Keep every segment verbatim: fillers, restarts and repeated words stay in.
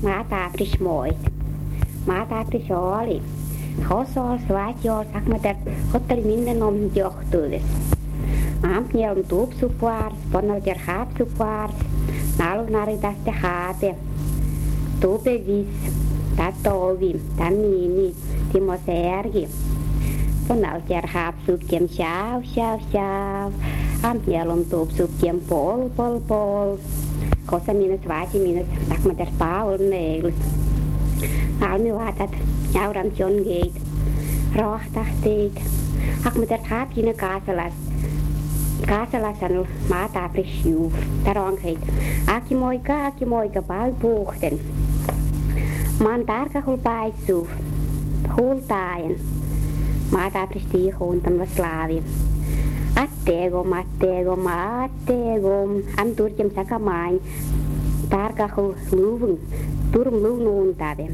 maatapris moit. Maatapris oli. Hosol svaat joo sakmater hotel minnen om johtuudes. Ampniel tuupsupuars, ponnalter haapsupuars, nalunari tästä haape. Tuupe vis, tatovi, tamini, timo sergi. Ponnalter haapsukiem sjau, sjau, sjau. Ampniel om tuupsukiem pol, pol, pol. Kosa minus vaati minus sakmater paul neilus. Almi vaatat, jauram jon geit, rohtahtiit. Hakmater haapjina kaasalas. Kaasalas on maatapris juuf, taronkheit. Aki moika, aki moika, pal puhten. Maan tarka hul paitsuuf, hultaajan. Maatapris tiihuuntam la slaavi. Atteegom, atteegom, atteegom. Am turjem sakamain. Tarka hul luuvun, turum luunuuntave.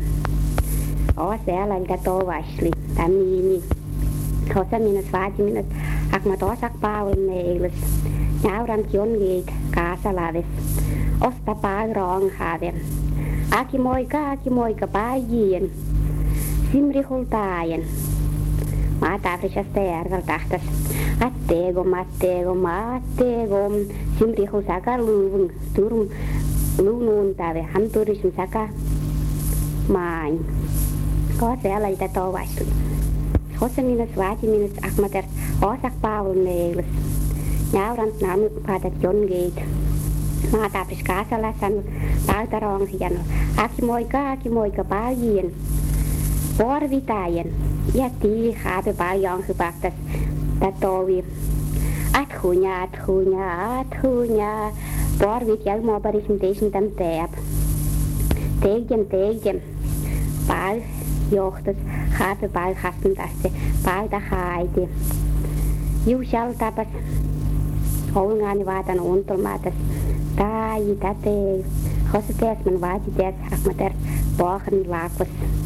O siellä ilta tovasli, tamini. Kosa minus vaati minus, ak ma tosak paul neilus. Jauram kiongeet kaasalaves. Osta paal roonghave. Aki moika, aki moika, paajien. Simri hultaajen. Maatafrisasta järvel tahtas. Atteegom, atteegom, atteegom. Simri hulsaka luuvun, turum luunuuntave. Ham turism saka maain. Ko siellä ilta tovasli. Kosa minus vaati minus akmater osak paul neilus. Jaurant namu paatat jongeet. Maatapris kaasalasan paltaronghjan. Aki moika, aki moika paljien. Porvitajen. Ja tii haape paljon hypähtäs tatovi. Athunya, athunya, athunya. Porvit jäl moparism teisn tam teep. Teegjem, teegjem. Pal johtas. Haape pal hasntaste. Pal ta haiti. Juu sjal tapas. Olgaani vaatan untulmaatas. Tai täte. Hossa tees man vaati tees akmater pohjan laakos.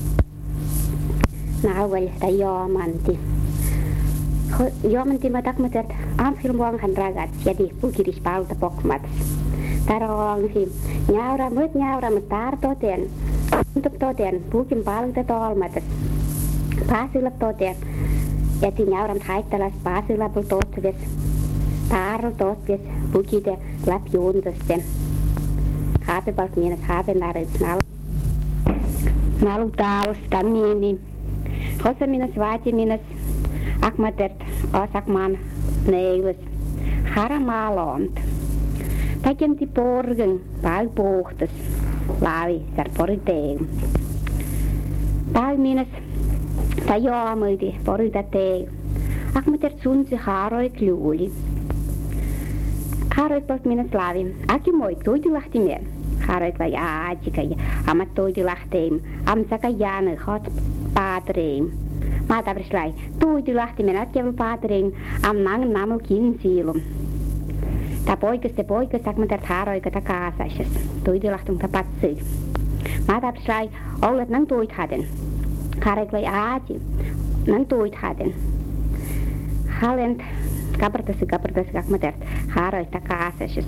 Nauvel tai joomanti. Joomanti ma takmater amfilmuanghan ragat. Jadi pukiris palta pokmatas. Taronghi. Njaura mut njaura mut tar toten. Untuk toten pukin palta tolmatas. Paasilap toten. Jäti njauram haittalas paasilapul totves. Taarul totves pukide lapjuuntasten. Haapepalt miinas haapenarit nal. Nalu taals tamini. Hossa minas vaati minas akmatert osakman neilus. Haramaalont. Takenti porgen pal puhtas. Laavi sar poriteem. Pal minas tajoamuiti poritateem. Akmatert sunsi haaroi kluuli. Haroit palt minas laavi. Aki moik tuiti lahti meen. Haroit vai aajika ja amat tuiti lahteem. Amsaka jaane hot paatreem. Maatapris lai. Tuiti lahti meen atkevel paatreem. Am nang namul kinsiilum. Ta poikas te poikas akmatert haroika ta kaasasjas. Tuiti lahtung ta patsui. Maatapris lai. Ollet nang tuit haden. Haroit vai aaji. Nang tuit haden. Halent. Kapartasi, kapartasi, kakmatert. Haaroi takaasasjas.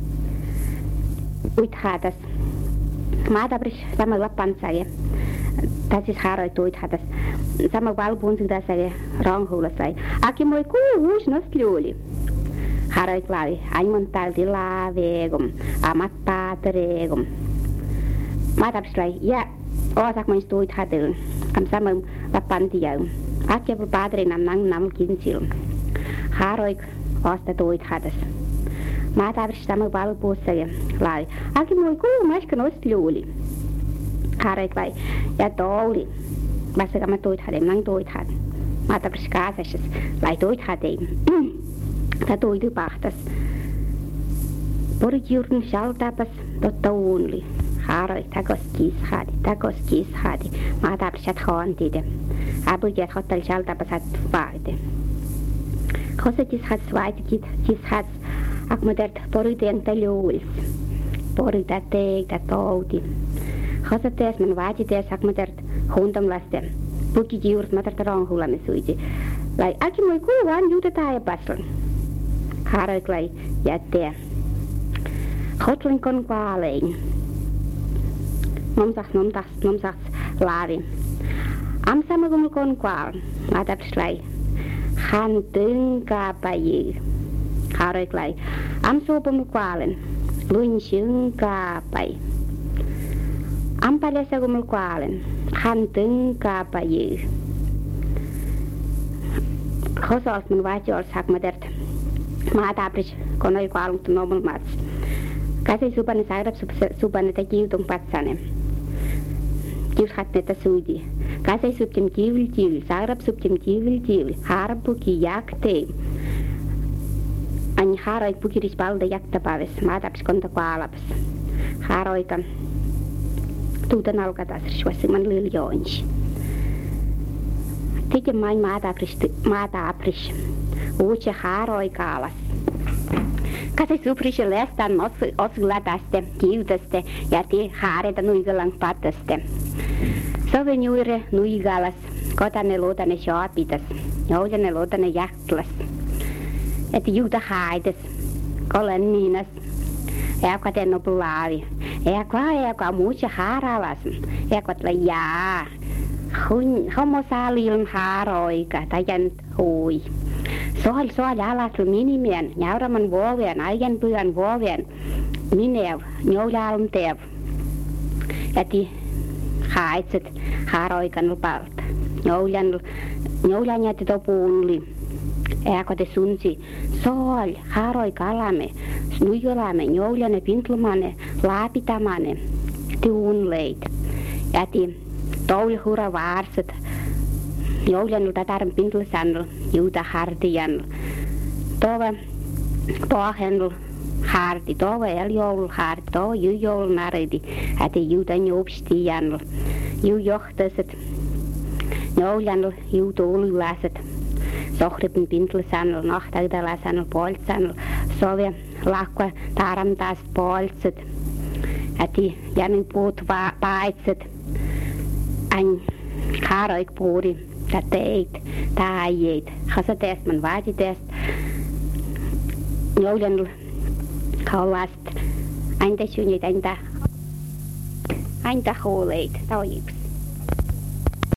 Uit haatas. Maatapris sama lappansage. Tasis haaroi tuit haatas. Sama valpuunsin tasage ronghuulasai. Aki moi kuuhuus nostliuli. Haaroi klaavi. Aimon talti laaveegum. Amat paatereegum. Maatapris lai. Ja osak moins tuit haatilun. Am sama lappantijaum. Aki paaterein am nang namul kinsilum. Haaroik osta tuit hadas. Maatapris sama valpuussage. Laavi. Aki moi kuumaska nostliuli. Haaroik lai. Ja touli. Vasta ma tuit hadem, nang tuit had. Maatapris kaasasjas. Lai tuit hadeim. Ta tuitu pahtas. Porit jurn sjaltapas totta uunli. Haaroik takos kiis hadi, takos kiis hadi. Maatapris jat haantide. Abujat hotel sjaltapas hat vaade. Hossa tis hats vaiti kit, tis hats akmatert poriten taluuls. Porita teeg, ta touti. Hossa tees man vaati tees akmatert hundam lasten. Puki jiurt matert ronghuulame suiti. Lai aki moi kuuvan juuta taajapaslan. Haaroik lai jättee. Hotlen kon vaalein. nomsaks, nomsaks, nomsaks laavi. Am sama gumul kon kwal, mata prislai. Han tengka payi. Haroi klai. Am so bumul kwalen. Luin shengka payi. Am palesa gumul kwalen. Han tengka payi. Khosals mun vajol sak madert. Mata pris konoi kwalung tu nomul mats. Kasi supane sagrap supane ta kiutung patsane. Kius hatne ta suudi. Kasi suptim kiul kiul, sagrap suptim kiul kiul. Harbu ki yakte. Ani haroi pukiris balda jakta paves. Mata pris konta kwalapas. Haroi kan tuutan alkatasris wasiman lil joins. Tike main mata pris mata pris. Uche haroi kalas. Kasi suprische lestan os oslataste, kiutaste ja ti haareta nuigalang pataste. Sovenjuire nuigalas, kotane lotane shaapitas, joutane lotane jahtlas. Et juuta haides, kolen miinas, eakvaten nopulaavi. Eakva eakva muutse haaralas, eakvatla jaa. Hun homo saalilm haaroika, tajan hui. Soal soal alaslu minimien, njauraman vuovien, ajan pyhän vuovien, minev, njoulalm tev. Jäti haitset haaroikan palta. Njoulan, njoulan jäti topuunli. Eakote sunsi, soal haaroika alame, nuijolame, njoulane pintlumane, laapitamane, tiunleit. Jäti toulhura vaarset. Joulun tataran pintlasannul, juuta hartijan. Tova toahenul harti, tova eljoulul harti, tova jujoulun naridi, häti juuta njopstijanul. Ju johtaset, jouljanul juuta ululaset. Sohripin pintlasannul, nahtagdalasannul, poltsannul, sove lakva taramtaast poltset. Häti jänin puut paitset. Ain haaroik puuri. Ta teit, ta aieit. Hasa teest man vaati teest. Joulun kaulast. Ainta synnit, ainta, ainta huoleit. Ta on yksi.